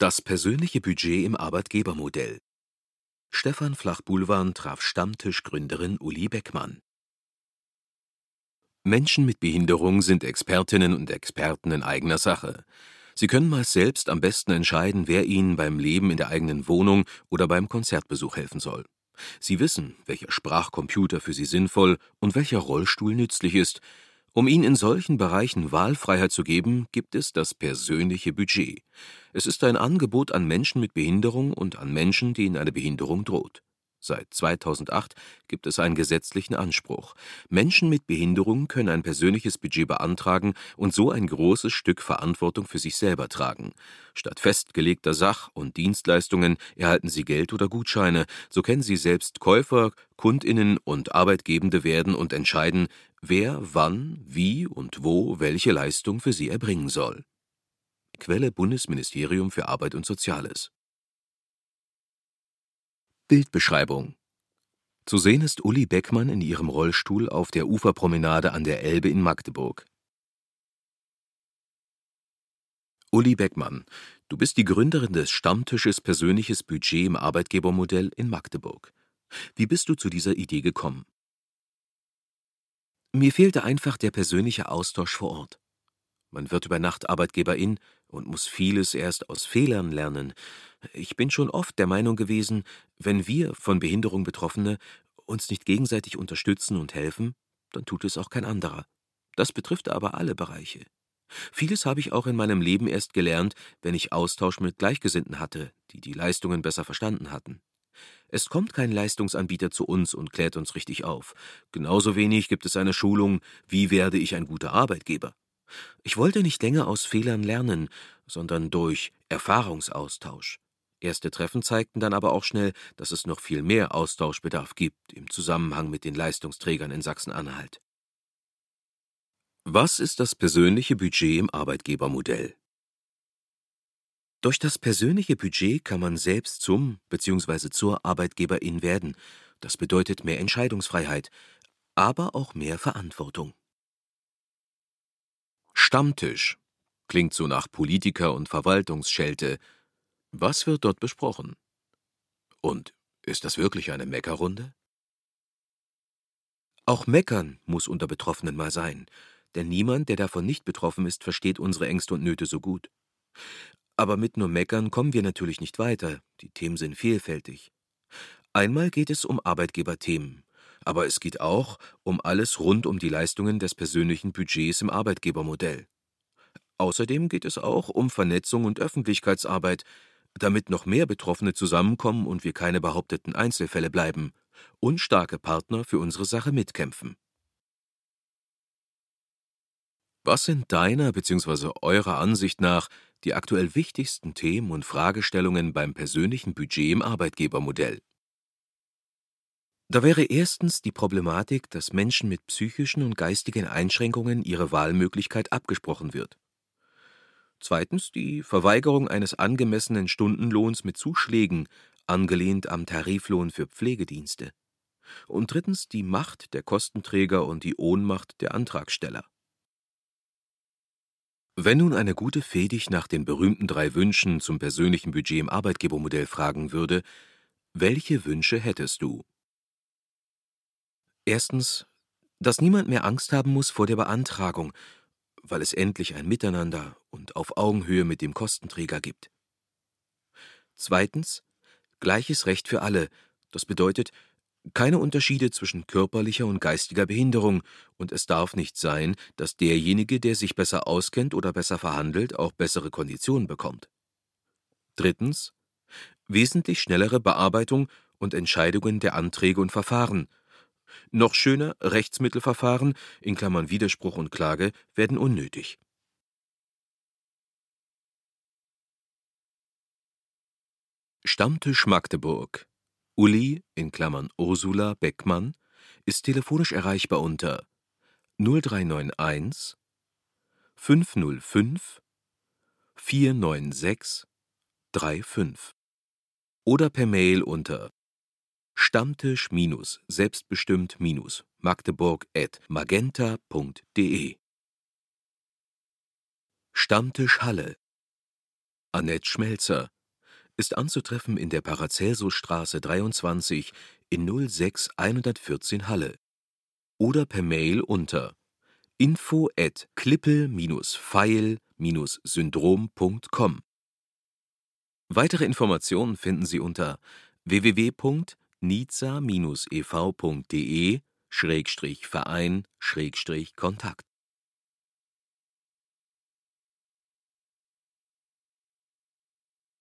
Das persönliche Budget im Arbeitgebermodell. Stefan Flach-Bulwan traf Stammtischgründerin Uli Beckmann. Menschen mit Behinderung sind Expertinnen und Experten in eigener Sache. Sie können meist selbst am besten entscheiden, wer ihnen beim Leben in der eigenen Wohnung oder beim Konzertbesuch helfen soll. Sie wissen, welcher Sprachcomputer für sie sinnvoll und welcher Rollstuhl nützlich ist. Um ihnen in solchen Bereichen Wahlfreiheit zu geben, gibt es das persönliche Budget. Es ist ein Angebot an Menschen mit Behinderung und an Menschen, denen eine Behinderung droht. Seit 2008 gibt es einen gesetzlichen Anspruch. Menschen mit Behinderung können ein persönliches Budget beantragen und so ein großes Stück Verantwortung für sich selber tragen. Statt festgelegter Sach- und Dienstleistungen erhalten sie Geld oder Gutscheine. So können sie selbst Käufer, KundInnen und Arbeitgebende werden und entscheiden, wer, wann, wie und wo welche Leistung für sie erbringen soll. Quelle: Bundesministerium für Arbeit und Soziales. Bildbeschreibung: Zu sehen ist Uli Beckmann in ihrem Rollstuhl auf der Uferpromenade an der Elbe in Magdeburg. Uli Beckmann, du bist die Gründerin des Stammtisches Persönliches Budget im Arbeitgebermodell in Magdeburg. Wie bist du zu dieser Idee gekommen? Mir fehlte einfach der persönliche Austausch vor Ort. Man wird über Nacht Arbeitgeberin und muss vieles erst aus Fehlern lernen. Ich bin schon oft der Meinung gewesen, wenn wir von Behinderung Betroffene uns nicht gegenseitig unterstützen und helfen, dann tut es auch kein anderer. Das betrifft aber alle Bereiche. Vieles habe ich auch in meinem Leben erst gelernt, wenn ich Austausch mit Gleichgesinnten hatte, die die Leistungen besser verstanden hatten. Es kommt kein Leistungsanbieter zu uns und klärt uns richtig auf. Genauso wenig gibt es eine Schulung, wie werde ich ein guter Arbeitgeber. Ich wollte nicht länger aus Fehlern lernen, sondern durch Erfahrungsaustausch. Erste Treffen zeigten dann aber auch schnell, dass es noch viel mehr Austauschbedarf gibt im Zusammenhang mit den Leistungsträgern in Sachsen-Anhalt. Was ist das persönliche Budget im Arbeitgebermodell? Durch das persönliche Budget kann man selbst zum bzw. zur Arbeitgeberin werden. Das bedeutet mehr Entscheidungsfreiheit, aber auch mehr Verantwortung. Stammtisch klingt so nach Politiker- und Verwaltungsschelte. Was wird dort besprochen? Und ist das wirklich eine Meckerrunde? Auch meckern muss unter Betroffenen mal sein, denn niemand, der davon nicht betroffen ist, versteht unsere Ängste und Nöte so gut. Aber mit nur Meckern kommen wir natürlich nicht weiter, die Themen sind vielfältig. Einmal geht es um Arbeitgeberthemen, aber es geht auch um alles rund um die Leistungen des persönlichen Budgets im Arbeitgebermodell. Außerdem geht es auch um Vernetzung und Öffentlichkeitsarbeit, damit noch mehr Betroffene zusammenkommen und wir keine behaupteten Einzelfälle bleiben und starke Partner für unsere Sache mitkämpfen. Was sind deiner bzw. eurer Ansicht nach die aktuell wichtigsten Themen und Fragestellungen beim persönlichen Budget im Arbeitgebermodell? Da wäre erstens die Problematik, dass Menschen mit psychischen und geistigen Einschränkungen ihre Wahlmöglichkeit abgesprochen wird. Zweitens die Verweigerung eines angemessenen Stundenlohns mit Zuschlägen, angelehnt am Tariflohn für Pflegedienste. Und drittens die Macht der Kostenträger und die Ohnmacht der Antragsteller. Wenn nun eine gute Fee dich nach den berühmten 3 Wünschen zum persönlichen Budget im Arbeitgebermodell fragen würde, welche Wünsche hättest du? Erstens, dass niemand mehr Angst haben muss vor der Beantragung, weil es endlich ein Miteinander und auf Augenhöhe mit dem Kostenträger gibt. Zweitens, gleiches Recht für alle. Das bedeutet, keine Unterschiede zwischen körperlicher und geistiger Behinderung, und es darf nicht sein, dass derjenige, der sich besser auskennt oder besser verhandelt, auch bessere Konditionen bekommt. Drittens, wesentlich schnellere Bearbeitung und Entscheidungen der Anträge und Verfahren. Noch schöner, Rechtsmittelverfahren in Klammern (Widerspruch und Klage) werden unnötig. Stammtisch Magdeburg. Uli in Klammern (Ursula) Beckmann ist telefonisch erreichbar unter 0391 505 496 35 oder per Mail unter stammtisch-selbstbestimmt-magdeburg@magenta.de. Stammtisch Halle Annette Schmelzer ist anzutreffen in der Paracelsusstraße 23 in 06114 Halle oder per Mail unter info@klippel-feil-syndrom.com. Weitere Informationen finden Sie unter www.niza-ev.de/verein/Kontakt